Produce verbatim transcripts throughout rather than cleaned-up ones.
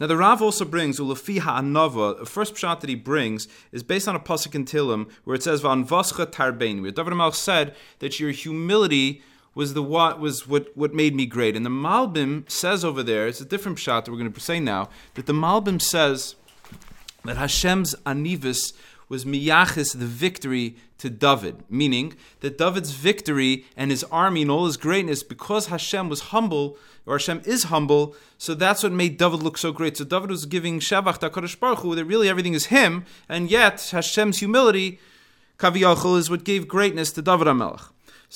Now the Rav also brings Ulefi ha'anava. The first pshat that he brings is based on a pasuk in Tehillim where it says V'anvascha tarbein, where David HaMelech said that your humility was the what was what, what made me great. And the Malbim says over there, it's a different pshat that we're going to say now, that the Malbim says that Hashem's anivus was miyachis, the victory to David, meaning that David's victory and his army and all his greatness, because Hashem was humble, or Hashem is humble, so that's what made David look so great. So David was giving Shavach to HaKadosh Baruch Hu, that really everything is him, and yet Hashem's humility, Kaviyachol, is what gave greatness to David HaMelech.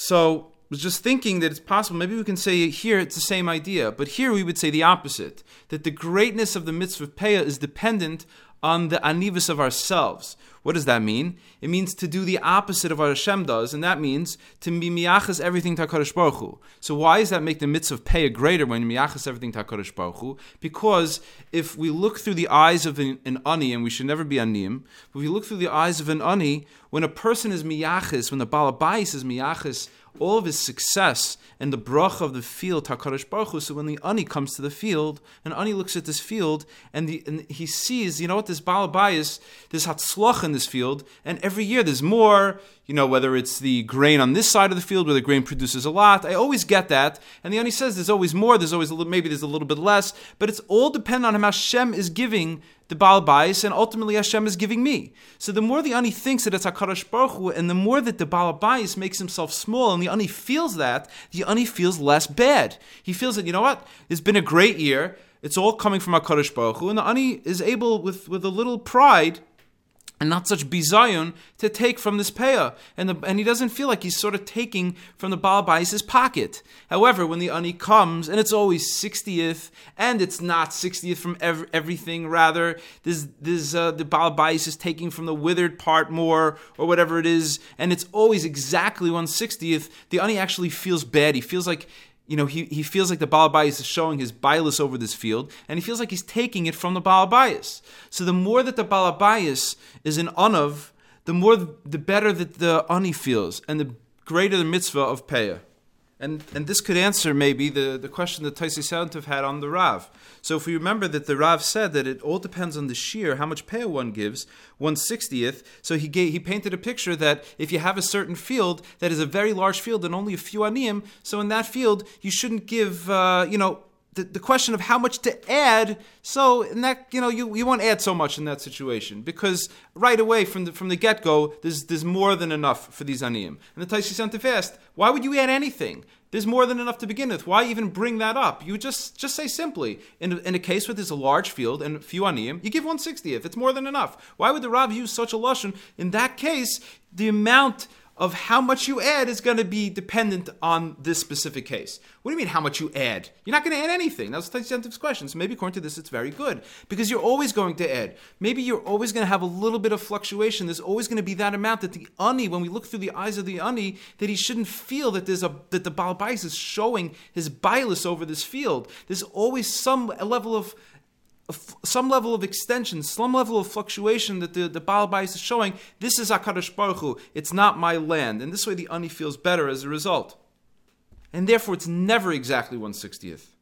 So I was just thinking that it's possible, maybe we can say here it's the same idea, but here we would say the opposite, that the greatness of the mitzvah of Peah is dependent on the anivus of ourselves. What does that mean? It means to do the opposite of what Hashem does, and that means to be miyachas everything to HaKadosh Baruch Hu. So why does that make the mitzvah of Peah greater when miyachas everything to HaKadosh Baruch Hu? Because if we look through the eyes of an, an ani, and we should never be aniyim, but if we look through the eyes of an ani, when a person is miyachas, when the Baal Bayis is miyachas, all of his success and the bracha of the field, HaKadosh Baruch Hu, so when the ani comes to the field, and ani looks at this field, and, the, and he sees, you know what, this Baal Bayis, this hatzlach in this field, and every year there's more, you know, whether it's the grain on this side of the field where the grain produces a lot, I always get that, and the ani says there's always more, there's always a little, maybe there's a little bit less, but it's all dependent on how Hashem is giving the Baal Bayis, and ultimately Hashem is giving me. So the more the ani thinks that it's HaKadosh Baruch Hu, and the more that the Baal Bayis makes himself small, and the ani feels that, the ani feels less bad. He feels that, you know what, it's been a great year, it's all coming from HaKadosh Baruch Hu, and the ani is able, with, with a little pride, and not such bizayon, to take from this peah. And, the, and he doesn't feel like he's sort of taking from the Baal Bayis' pocket. However, when the ani comes, and it's always sixtieth, and it's not sixtieth from ev- everything, rather, this, this, uh, the Baal Bayis is taking from the withered part more, or whatever it is, and it's always exactly one sixtieth, the ani actually feels bad. He feels like, you know, he, he feels like the Baal Bayis is showing his bias over this field, and he feels like he's taking it from the Baal Bayis. So the more that the Baal Bayis is an anav, the more, the better that the ani feels, and the greater the mitzvah of Peah. And and this could answer maybe the, the question that Taisei Santov had on the Rav. So if we remember that the Rav said that it all depends on the shear, how much Peah one gives, one sixtieth. So he gave, he painted a picture that if you have a certain field that is a very large field and only a few aniyim, so in that field you shouldn't give, uh, you know, the, the question of how much to add. So in that, you know, you, you won't add so much in that situation, because right away from the from the get go, there's there's more than enough for these aniyim. And the Taisei Santov asked, why would you add anything? There's more than enough to begin with. Why even bring that up? You just just say simply, in a, in a case where there's a large field and a few aniyim, you give one sixtieth. It's more than enough. Why would the Rav use such a lashon? In that case, the amount of how much you add is going to be dependent on this specific case. What do you mean how much you add? You're not going to add anything. That's the Santov's question. So maybe according to this, it's very good, because you're always going to add. Maybe you're always going to have a little bit of fluctuation. There's always going to be that amount that the ani, when we look through the eyes of the ani, that he shouldn't feel that there's a that the Baal Bayis is showing his bias over this field. There's always some level of some level of extension, some level of fluctuation that the, the Baal Bayis is showing. This is HaKadosh Baruch Hu. It's not my land. And this way the ani feels better as a result. And therefore it's never exactly one sixtieth.